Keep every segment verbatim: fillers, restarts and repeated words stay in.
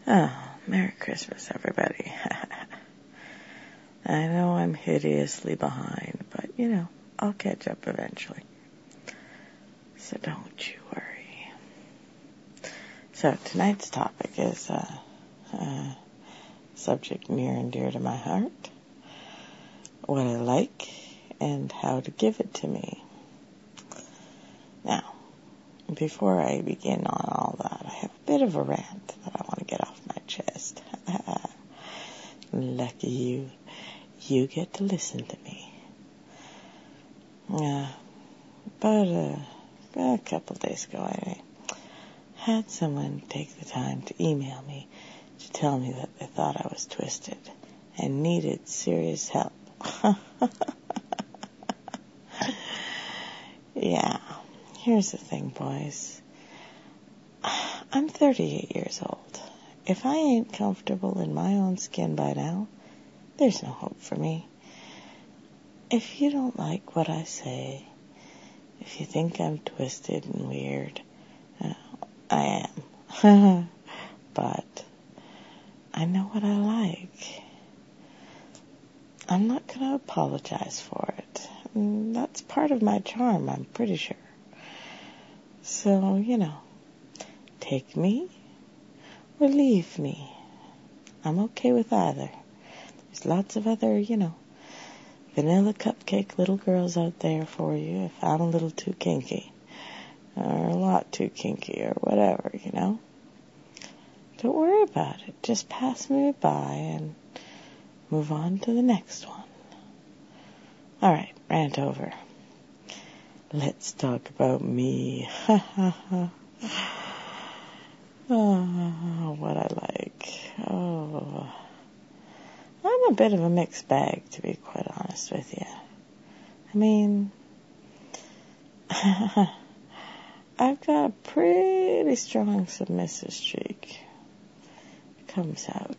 Oh, Merry Christmas, everybody. I know I'm hideously behind, but, you know, I'll catch up eventually. So don't you worry. So tonight's topic is a, a subject near and dear to my heart. What I like and how to give it to me. Now, before I begin on all that, I have a bit of a rant that I want to get off my chest. Lucky you. You get to listen to me. Uh, about a, a couple of days ago, I had someone take the time to email me to tell me that they thought I was twisted and needed serious help. Yeah, here's the thing, boys. I'm thirty-eight years old. If I ain't comfortable in my own skin by now, there's no hope for me. If you don't like what I say, if you think I'm twisted and weird, uh, I am. But I know what I like. I'm not going to apologize for it. And that's part of my charm, I'm pretty sure. So, you know, take me or leave me. I'm okay with either. There's lots of other, you know, vanilla cupcake little girls out there for you if I'm a little too kinky. Or a lot too kinky or whatever, you know. Don't worry about it. Just pass me by and move on to the next one. Alright, rant over. Let's talk about me. Ha ha ha. Oh, what I like. Oh, I'm a bit of a mixed bag, to be quite honest with you. I mean, I've got a pretty strong submissive streak. It comes out.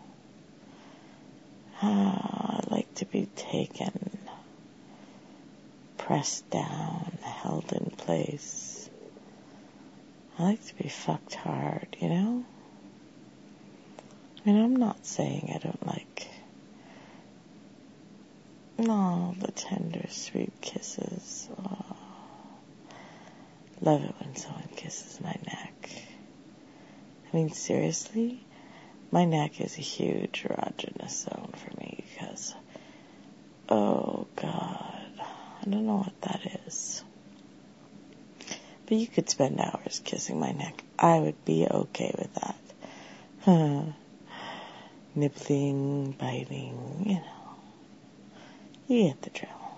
Oh, I like to be taken, pressed down, held in place. I like to be fucked hard, you know? I mean, I'm not saying I don't like all the tender, sweet kisses. Oh, love it when someone kisses my neck. I mean, seriously, my neck is a huge erogenous zone for me because, oh God, I don't know what that is. But you could spend hours kissing my neck. I would be okay with that. Huh. Nibbling, biting, you know. You get the drill.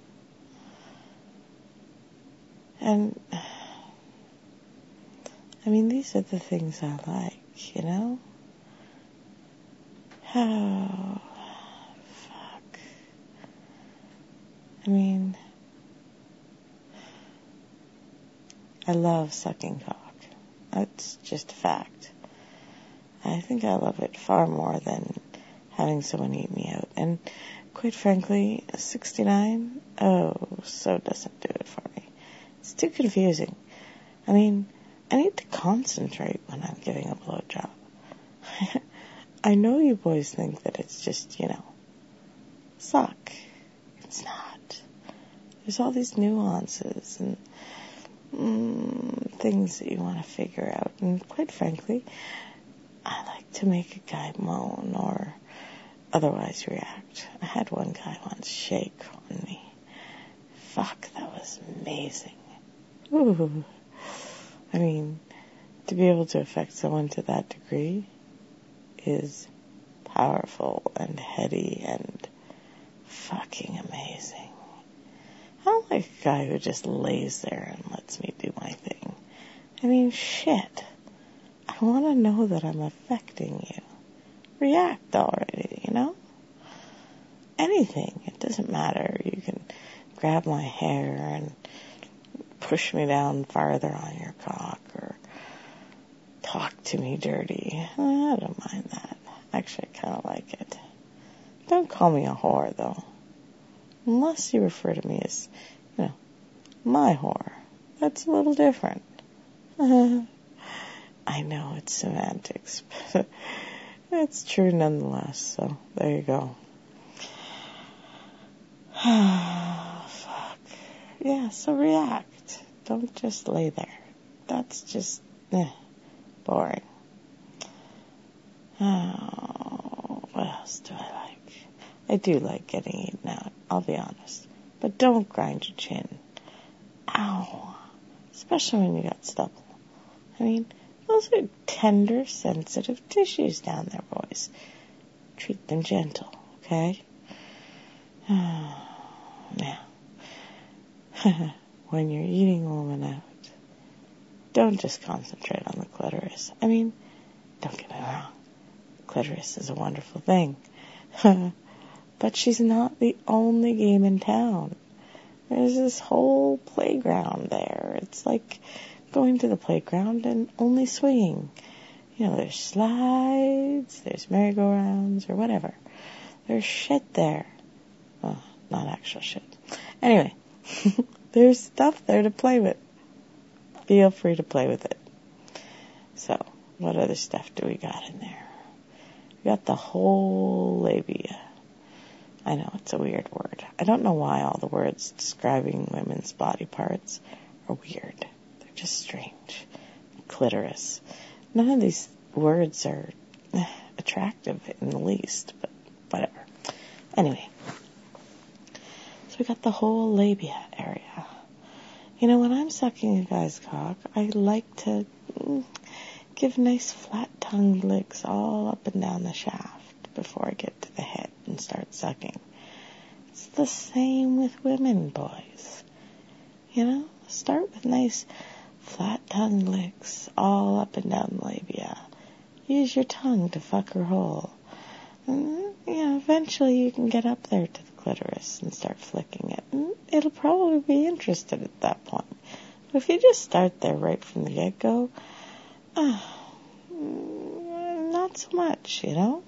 And, I mean, these are the things I like, you know? Oh, fuck. I mean, I love sucking cock. That's just a fact. I think I love it far more than having someone eat me out. And quite frankly, sixty-nine, oh, so doesn't do it for me. It's too confusing. I mean, I need to concentrate when I'm giving a blowjob. I know you boys think that it's just, you know, suck. It's not. There's all these nuances and mm, things that you want to figure out. And quite frankly, I like to make a guy moan or otherwise react. I had one guy once shake on me. Fuck, that was amazing. Ooh. I mean, to be able to affect someone to that degree is powerful and heady and fucking amazing. I don't like a guy who just lays there and lets me do my thing. I mean, shit. I want to know that I'm affecting you. React already, you know? Anything. It doesn't matter. You can grab my hair and push me down farther on your cock or talk to me dirty. I don't mind that. Actually, I kind of like it. Don't call me a whore, though. Unless you refer to me as, you know, my whore. That's a little different. I know it's semantics, but it's true nonetheless. So there you go. Fuck. Yeah, so react. Don't just lay there. That's just eh, boring. Oh, what else do I like? I do like getting eaten out, I'll be honest. But don't grind your chin. Ow. Especially when you got stubble. I mean, those are tender, sensitive tissues down there, boys. Treat them gentle, okay? Now, when you're eating a woman out, don't just concentrate on the clitoris. I mean, don't get me wrong. Clitoris is a wonderful thing. But she's not the only game in town. There's this whole playground there. It's like going to the playground and only swinging. You know, there's slides, there's merry-go-rounds, or whatever. There's shit there. Well, not actual shit. Anyway, there's stuff there to play with. Feel free to play with it. So, what other stuff do we got in there? We got the whole labia. I know, it's a weird word. I don't know why all the words describing women's body parts are weird. They're just strange. Clitoris. None of these words are attractive in the least, but whatever. Anyway. So we got the whole labia area. You know, when I'm sucking a guy's cock, I like to mm, give nice flat-tongued licks all up and down the shaft before I get to the head and start sucking. It's the same with women, boys. You know, start with nice flat-tongued licks all up and down the labia. Use your tongue to fuck her hole. And, you know, eventually you can get up there to the clitoris and start flicking it. And it'll probably be interested at that point. But if you just start there right from the get-go, uh, not so much, you know?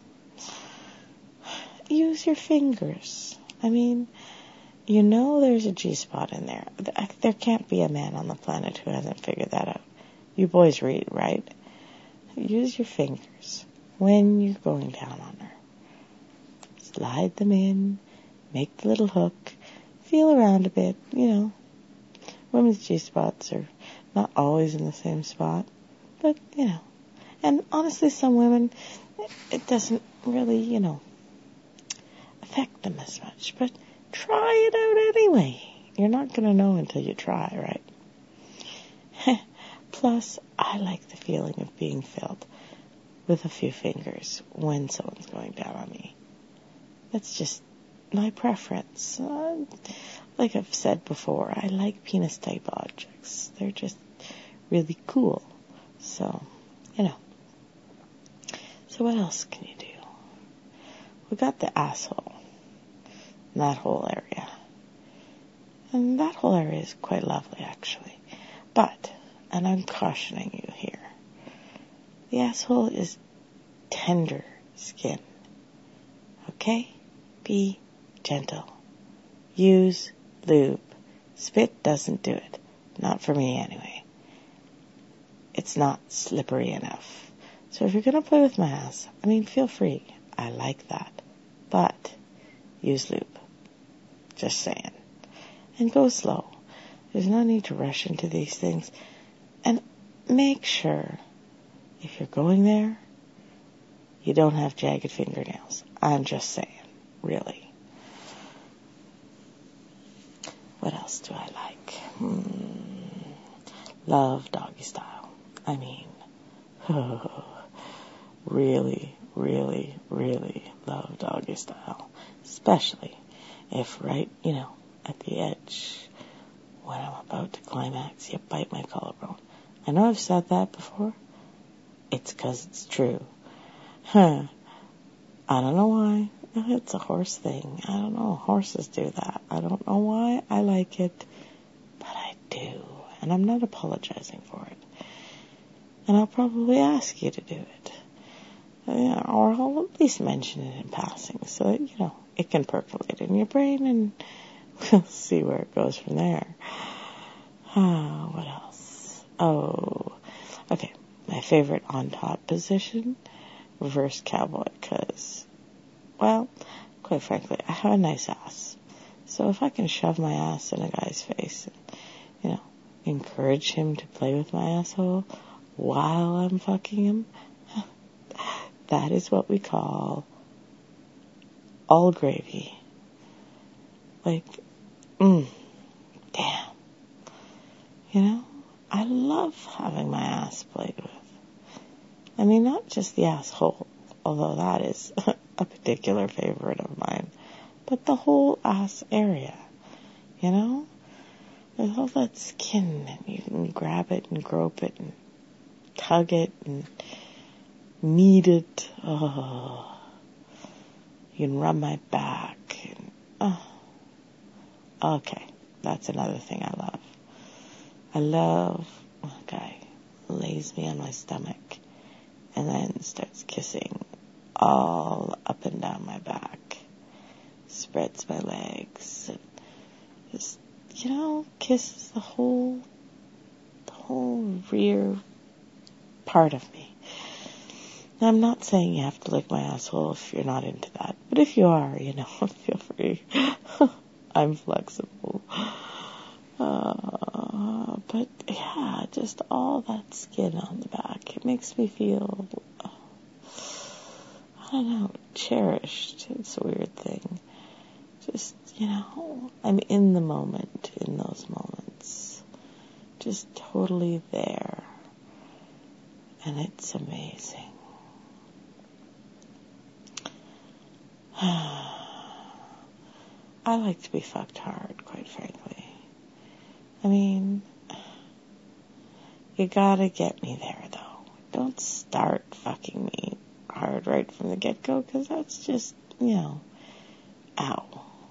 Use your fingers. I mean, you know there's a G-spot in there. There can't be a man on the planet who hasn't figured that out. You boys read, right? Use your fingers when you're going down on her. Slide them in, make the little hook, feel around a bit, you know. Women's G-spots are not always in the same spot, but, you know. And honestly, some women, it doesn't really, you know, affect them as much, but try it out anyway. You're not going to know until you try, right? Plus, I like the feeling of being filled with a few fingers when someone's going down on me. That's just my preference. Uh, like I've said before, I like penis-type objects. They're just really cool. So, you know. So what else can you do? We got the asshole. That whole area. And that whole area is quite lovely, actually. But, and I'm cautioning you here, the asshole is tender skin. Okay? Be gentle. Use lube. Spit doesn't do it. Not for me, anyway. It's not slippery enough. So if you're going to play with my ass, I mean, feel free. I like that. But use lube. Just saying. And go slow. There's no need to rush into these things. And make sure, if you're going there, you don't have jagged fingernails. I'm just saying. Really. What else do I like? Hmm. Love doggy style. I mean, really, really, really love doggy style. Especially if right, you know, at the edge, when I'm about to climax, you bite my collarbone. I know I've said that before. It's 'cause it's true. Huh. I don't know why. It's a horse thing. I don't know. Horses do that. I don't know why I like it, but I do. And I'm not apologizing for it. And I'll probably ask you to do it. Yeah, or I'll at least mention it in passing so that, you know, it can percolate in your brain and we'll see where it goes from there. Ah, what else? Oh, okay. my favorite on top position, reverse cowboy, because, well, quite frankly, I have a nice ass. So if I can shove my ass in a guy's face and, you know, encourage him to play with my asshole while I'm fucking him, that is what we call all gravy. Like, mmm, damn. You know, I love having my ass played with. I mean, not just the asshole, although that is a particular favorite of mine, but the whole ass area, you know? There's all that skin, and you can grab it and grope it and tug it and knead it. Oh, you can rub my back. And, oh. Okay, that's another thing I love. I love when a guy lays me on my stomach and then starts kissing all up and down my back, spreads my legs, and just, you know, kisses the whole, the whole rear part of me. Now, I'm not saying you have to lick my asshole if you're not into that, but if you are, you know, feel free. I'm flexible. Uh, but yeah, just all that skin on the back. It makes me feel, uh, I don't know, cherished. It's a weird thing. Just, you know, I'm in the moment in those moments. Just totally there. And it's amazing. I like to be fucked hard, quite frankly. I mean, you gotta get me there, though. Don't start fucking me hard right from the get-go, because that's just, you know, ow.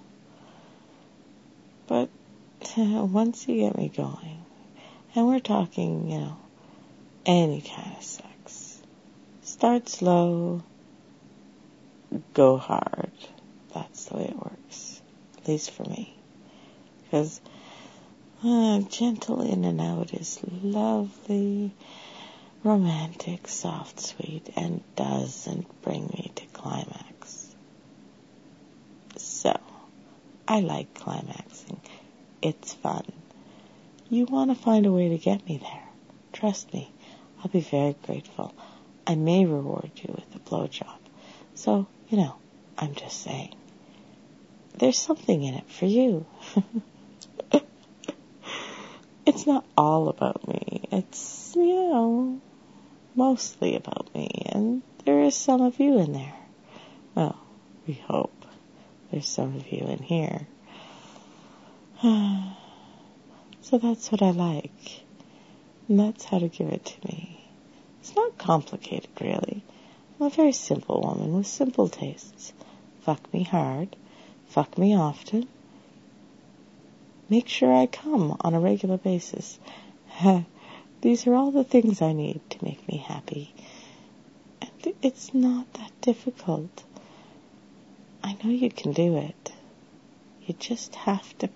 But once you get me going, and we're talking, you know, any kind of sex, start slow, go hard. That's the way it works. At least for me. Because uh, gentle in and out is lovely, romantic, soft, sweet, and doesn't bring me to climax. So, I like climaxing. It's fun. You want to find a way to get me there. Trust me, I'll be very grateful. I may reward you with a blowjob. So, you know, I'm just saying. There's something in it for you. It's not all about me. It's, you know, mostly about me. And there is some of you in there. Well, we hope there's some of you in here. So that's what I like. And that's how to give it to me. It's not complicated, really. I'm a very simple woman with simple tastes. Fuck me hard. Fuck me often. Make sure I come on a regular basis. These are all the things I need to make me happy. And it's not that difficult. I know you can do it. You just have to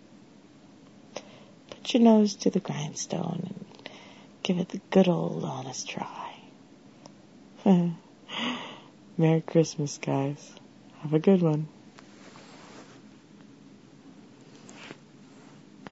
put your nose to the grindstone and give it the good old honest try. Merry Christmas, guys. Have a good one.